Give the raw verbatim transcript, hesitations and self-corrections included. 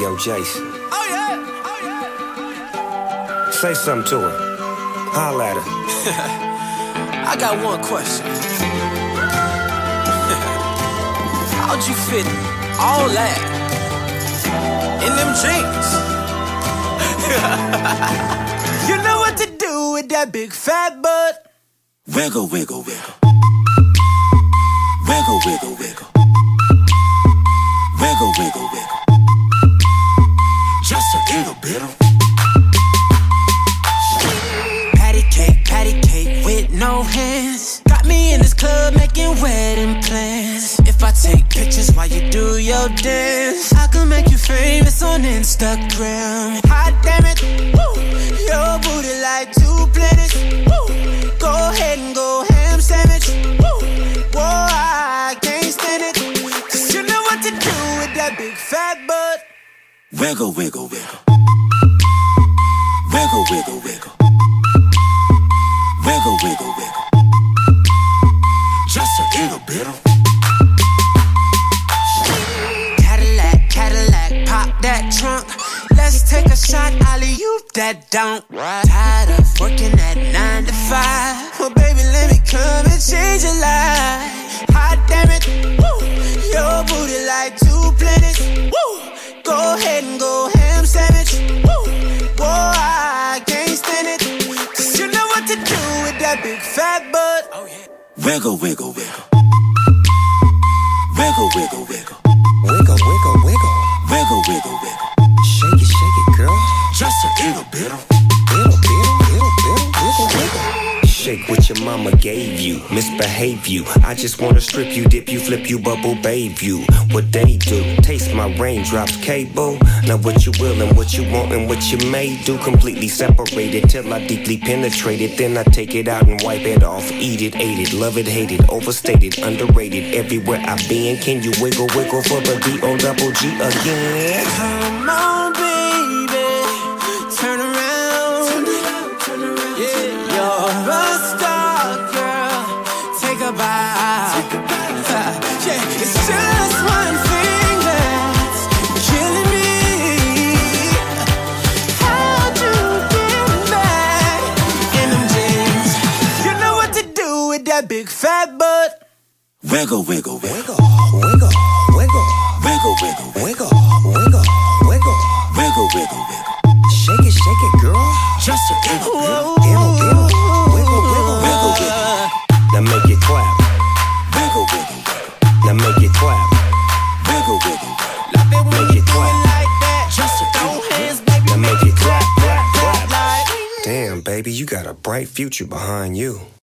Yo, Jason. Oh yeah, oh yeah. Say something to her. Holla at her. I got one question. How'd you fit all that in them jeans? You know what to do with that big fat butt. Wiggle, wiggle, wiggle. Wiggle, wiggle, wiggle. Wiggle, wiggle, wiggle. Just a little bit of patty cake, patty cake with no hands. Got me in this club making wedding plans. If I take pictures while you do your dance, I can make you famous on Instagram. Hot damn it, woo. Your booty like two planets. Woo. Go ahead and go ham sandwich. Woo. Whoa, I can't stand it. Cause you know what to do with that big fat butt. wiggle, wiggle, wiggle. Wiggle, wiggle, wiggle. Wiggle, wiggle, wiggle. Just a little bit of Cadillac, Cadillac, pop that trunk. Let's take a shot, alley-oop that dunk. Tired of working at nine to five. Well, baby, let me come and change your life. Hot damn it, woo. Your booty like two planets. Woo. Go ahead and go ham sandwich. Woo. Whoa, I can't stand it. Cause you know what to do with that big fat butt. Oh, yeah. wiggle, wiggle, wiggle. Wiggle, wiggle, wiggle. Wiggle, wiggle, wiggle. Wiggle, wiggle, wiggle. Shake it, shake it, girl. Just a little bit of Little, little, little, little, wiggle, wiggle. Shake what your mama gave you, misbehave you. I just wanna strip you, dip you, flip you, bubble babe you. What they do, taste my raindrops, cable. Now what you will and what you want and what you may do. Completely separated till I deeply penetrate it. Then I take it out and wipe it off. Eat it, ate it, love it, hate it. Overstated, underrated, everywhere I've been. Can you wiggle, wiggle for the D O double G again? Come on, baby, turn around. Yeah, you're a star, girl. Take a bow. Yeah, it's just one thing that's killing me. How'd you get back in them jeans? You know what to do with that big fat butt. wiggle, wiggle, wiggle. Wiggle, wiggle, wiggle. Wiggle, wiggle, wiggle. Wiggle, wiggle, wiggle. Wiggle, wiggle, wiggle. Shake it, shake it, girl. Just a little bit of Little, little. Wiggle, wiggle, wiggle, wiggle. Now make it clap. Wiggle, wiggle, wiggle. Now make it clap. Wiggle, wiggle, wiggle. Love it when Make you it do clap. it like that. Just a Throw little hands, bit. baby, Now make make it it clap, clap, clap, clap, clap. clap like. Damn, baby, you got a bright future behind you.